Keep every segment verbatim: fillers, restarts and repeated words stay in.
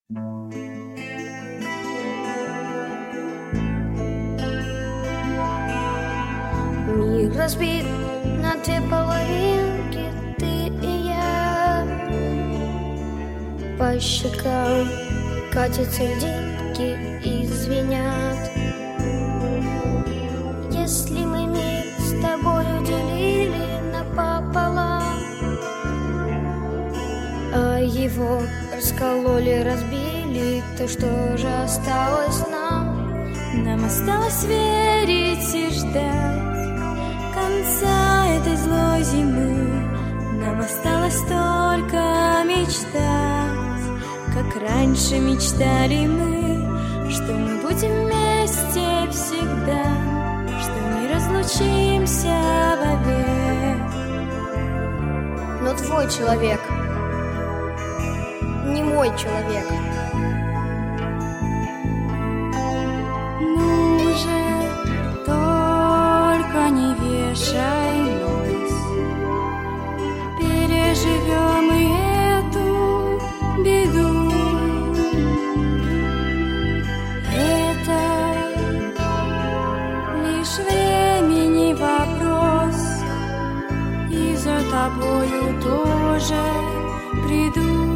Мир разбит на две половинки, ты и я. По щекам катятся льдинки и звенят. Если мы мир с тобою делили напополам, а его раскололи, разбили, то что же осталось нам? Нам осталось верить и ждать конца этой злой зимы. Нам осталось только мечтать, как раньше мечтали мы, что мы будем вместе всегда, что не разлучимся вовек. Но твой человек не мой человек. Ну же, только не вешай нос, переживем и эту беду. Это лишь времени вопрос, и за тобою тоже придут.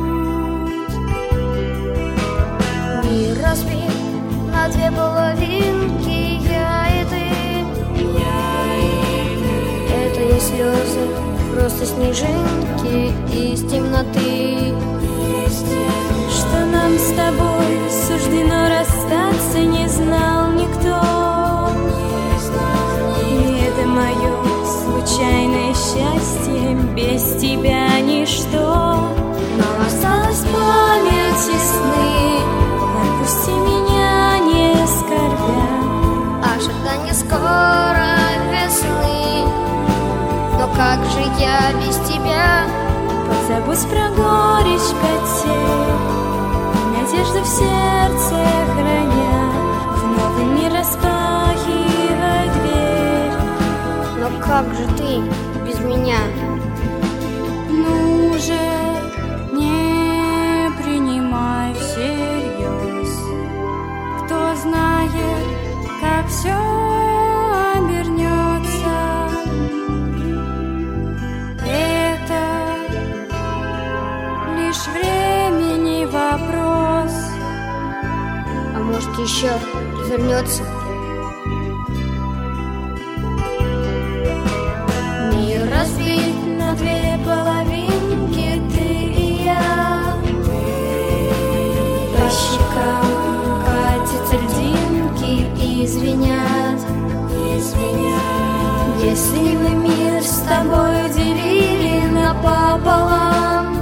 Мир разбит на две половинки, я и ты. Я и ты. Это не слезы, просто снежинки из темноты. Что нам с тобой суждено расстаться, не знал никто. И это мое случайное счастье, без тебя ничто. Нам осталась память и сны, отпусти меня, не скорбя, ожидание скорой весны. Но как же я без тебя? позабудь про горечь потерь, надежду в сердце храня, вновь не распахивай дверь. Но как же ты без меня? Ну же, не принимай всерьез, кто знает, как все обернется. Это лишь времени вопрос. А может, еще вернется? Мир разбит на две половинки, ты и я. По щекам катятся льдинки и звенят, и звенят. Если мы мир с тобой делили напополам,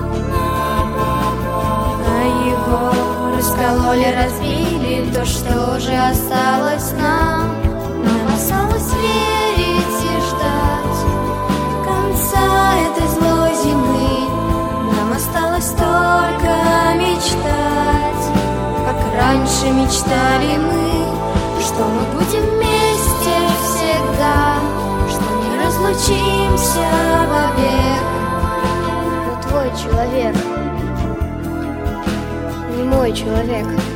а его раскололи, разбили, то что же осталось нам? Нам осталось верить и ждать конца этой злой зимы. Нам осталось только мечтать, как раньше мечтали мы, что мы будем вместе всегда, что не разлучимся вовек. Но твой человек не мой человек.